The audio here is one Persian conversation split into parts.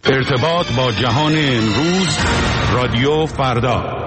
ارتباط با جهان امروز، رادیو فردا.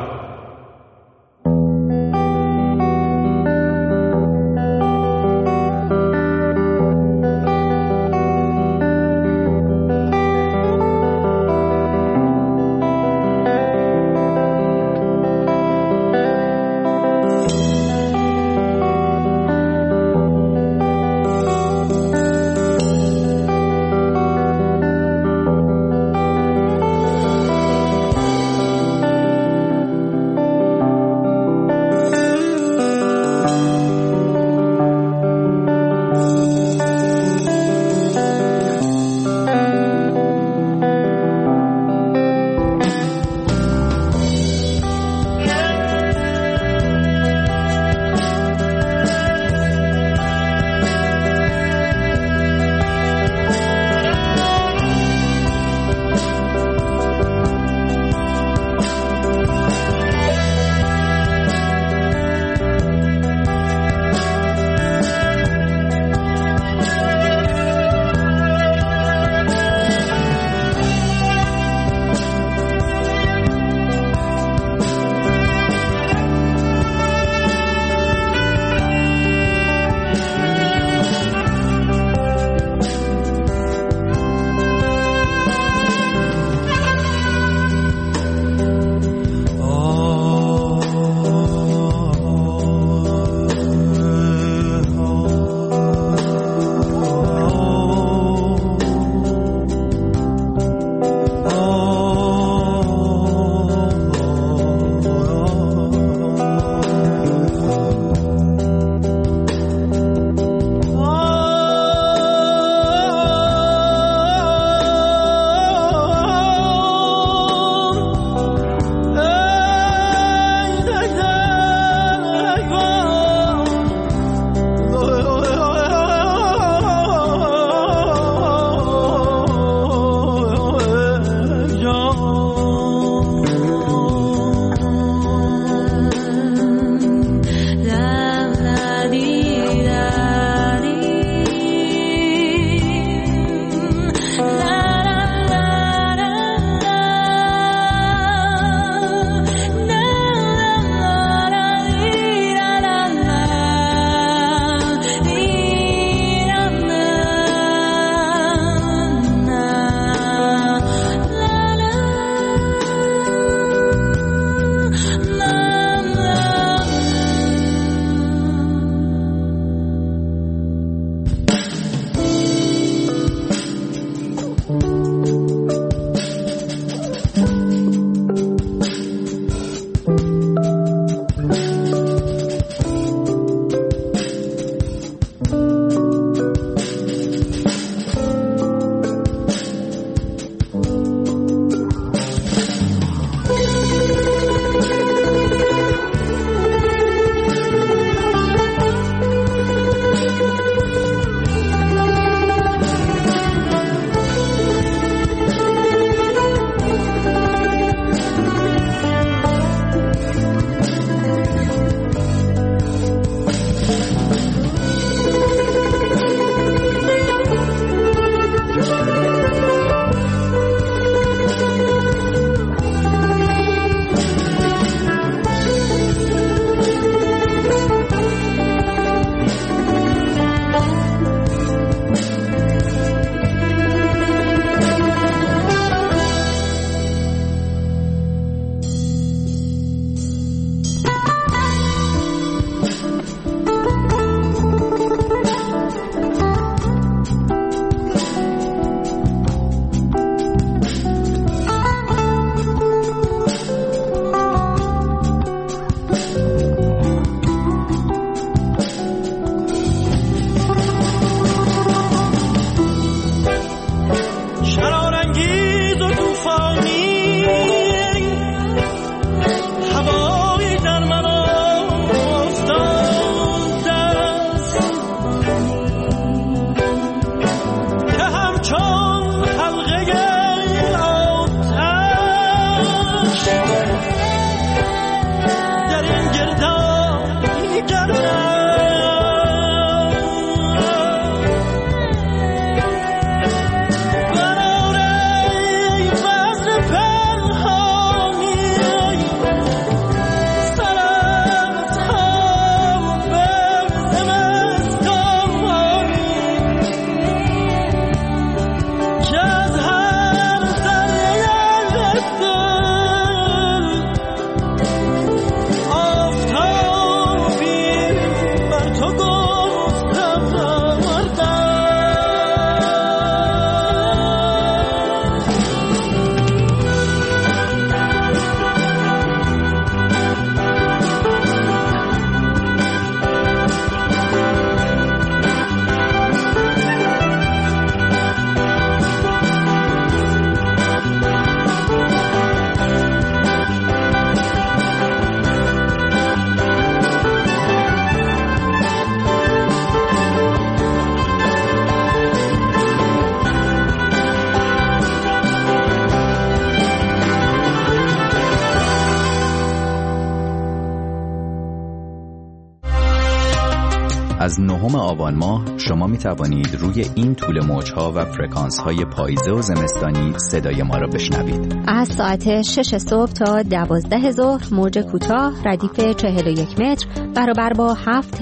از 9 آبان ماه شما می توانید روی این طول موجها و فرکانس های پاییزه و زمستانی صدای ما را بشنوید. از ساعت 6 صبح تا 12 ظهر موج کوتاه ردیف 41 متر برابر با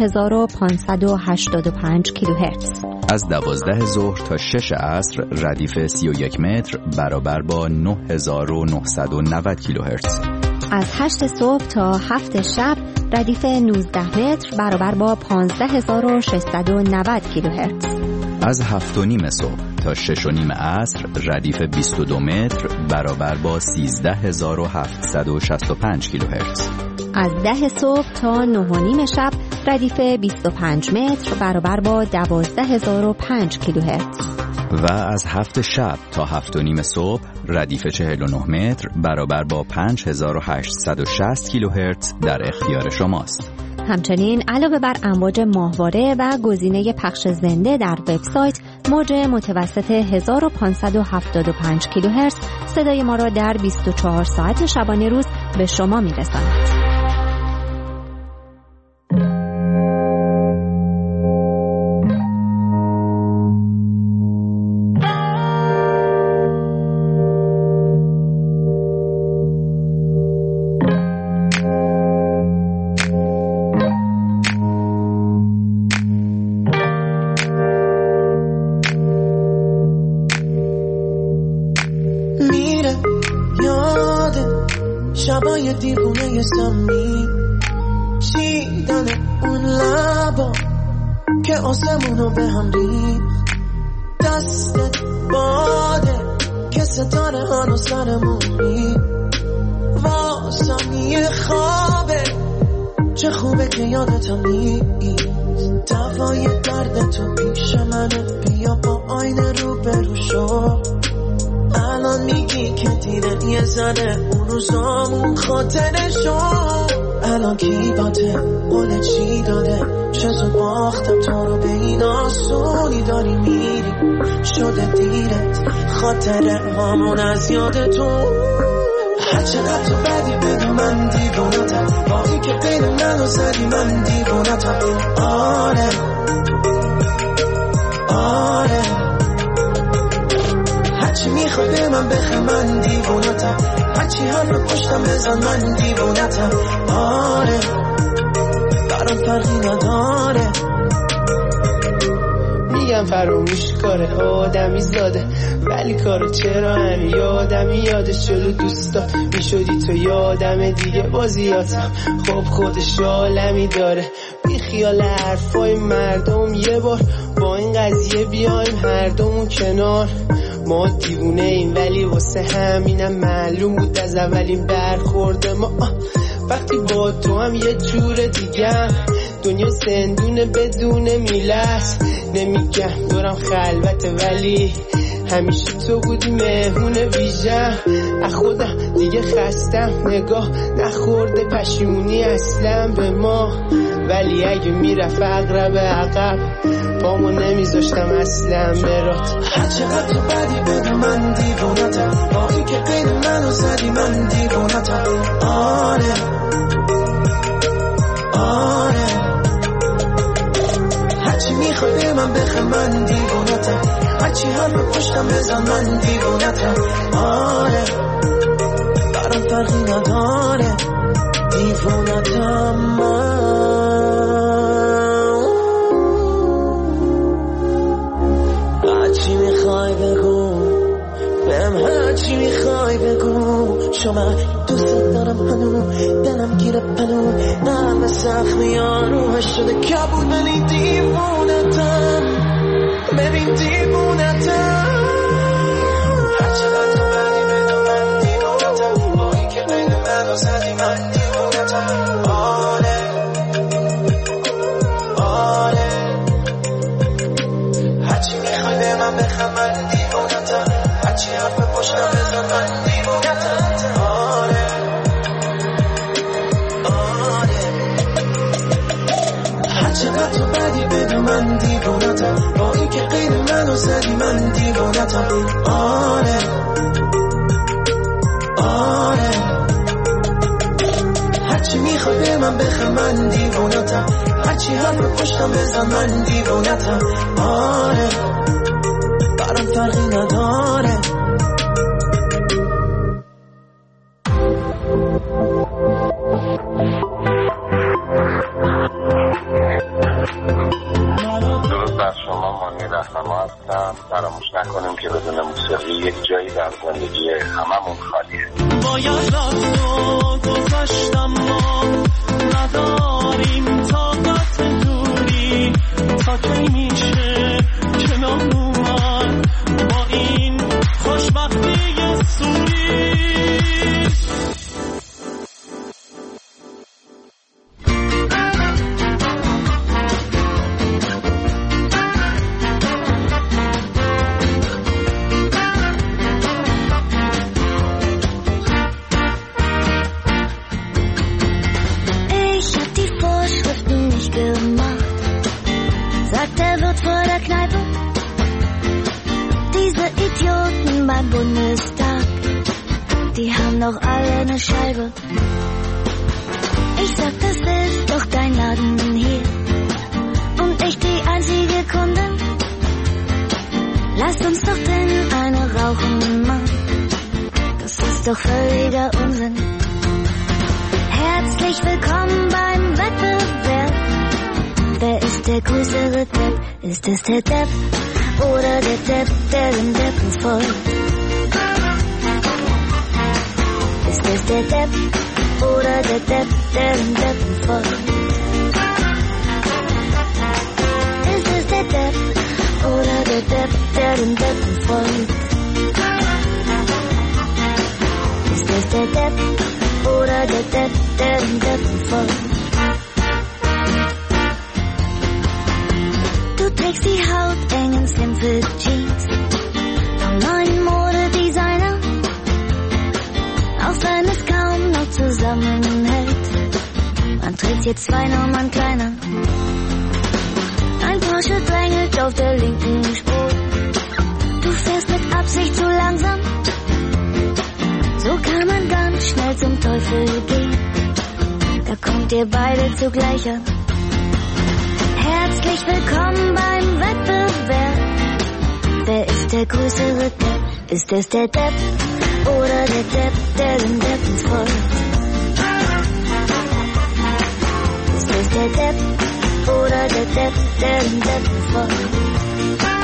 7585 کیلوهرتز. از 12 ظهر تا 6 عصر ردیف 31 متر برابر با 9990 کیلوهرتز. از 8 صبح تا 7 شب ردیف 19 متر برابر با 15690 کیلوهرتز. از 7:30 صبح تا 6:30 عصر ردیف 22 متر برابر با 13765 کیلوهرتز. از 10 صبح تا 9:30 شب ردیف 25 متر برابر با 12005 کیلوهرتز. و از 7 شب تا 7:30 صبح ردیف 49 متر برابر با 5860 کیلوهرتز در اختیار شماست. همچنین علاوه بر امواج ماهواره و گزینه پخش زنده در وبسایت، موج متوسط 1575 کیلوهرتز صدای ما را در 24 ساعت شبانه روز به شما میرساند. شبای دیوونه سمی چیدن اون لبا که آسمونو به هم ریخت، دستت باده که ستاره هانو سرمون ریخت، واسم یه خوابه چه خوبه که یادتم نیست، دوای درد تو پیش منه، بیا با آینه رو برو شو، الان میگی که دیدن یه زنه اون روزامون خاطرشو، الان کی باته قول چی داده، چه زود باختم تو رو به این آسونی، داری میری شده دیرت خاطره هامون از یادتون، هر چقدر تو بدی بدون من دیوونتم، باقی که بین منو زدی من دیوونتم، آره آره هرچی میخوای به من بخه من دیوونتم، هرچی حرف پشتم بزن من دیوونتم، آره برام فرقی نداره. میگم فراموش کاره آدمی زاده، ولی کارو چرا همی یادمی یادش جلو دوستا میشدی تو یادم دیگه بازیاتم، خب خودش عالمی داره، بی خیال حرفای مردم، یه بار با این قضیه بیایم هر دومون کنار، ما دیوونه ایم ولی واسه همینم معلوم بود از اولین برخورد ما، وقتی با تو هم یه جور دیگه، دنیا زندونه بدون میلت، نمیگم دورم خلوته ولی همیشه تو بودی مهمون ویژه، از خودم دیگه خستم، نگاه نخورده پشیمونی اصلا به ما، ولی اگه میرفت اقرب عقب پامو نمیذاشتم اصلا برات، هر چقدر تو بدی بدون من دیوونتم، باقی که قید منو زدی من دیوونتم، آره آره هرچی میخوای به من بخه من دیوونتم، هرچی حرف پشتم بزن من دیوونتم، آره برام فرقی نداره دیوونتم من، هرچی میخوای بگو بهم، هرچی میخوای بگو، شما دوست دارم هنو دلم گیره پنو، نرم زخمی آروهش شده کبود، ولی دیوونتم ببین دیوونتم، هرچقدر تو بدی بدون من دیوونتم، باقی که بین منو زدی من دیوونتم، آره آره هرچی میخوای به من بخم من دیوونتم، هرچی حرف پشتم بزن من دیوونتم، آره آره هرچقدر تو بدی بدون من دیوونتم، باقی که قید منو زدی من دیوونتم، آره آره هرچی میخوای به من بخم من دیوونتم هرچی هم رو پشتم بزن من دیوونتم آره برام فرقی نداره درود بر شما مانی رهنما هستم. فراموش نکنیم که بدون موسیقی یک جایی در زندگی هممون خالیه. باید رفت و گذاشتم ما نداریم طاقت دوری تا کی میشه کنار اومد با این خوشبختی سوری beim Bundestag, die haben doch alle eine Scheibe. Ich sag, das ist doch dein Laden hier und ich die einzige Kundin. Lass uns doch denn eine rauchen, Mann. Das ist doch völliger Unsinn. Herzlich willkommen beim Wettbewerb. Wer ist der größere Depp? Ist es der Depp oder der Depp, der den Deppen folgt? Ist es der Depp oder der Depp, der den Deppen folgt? Ist es der Depp oder der Depp, der den Deppen folgt? Ist es der Depp oder der Depp, der den Deppen folgt? Du trägst die hautengen Slim-Fit Jeans vom neuen Modedesigner, auch wenn es kaum noch zusammenhält. Man trägt jetzt 2 Nummern kleiner. Ein Porsche drängelt auf der linken Spur. Du fährst mit Absicht zu langsam. So kann man ganz schnell zum Teufel gehen. Da kommt ihr beide zugleich an. Herzlich willkommen beim Wettbewerb. Wer ist der größere Depp? Ist es der Depp oder der Depp, der den Deppen folgt? Ist es der Depp oder der Depp, der den Deppen folgt?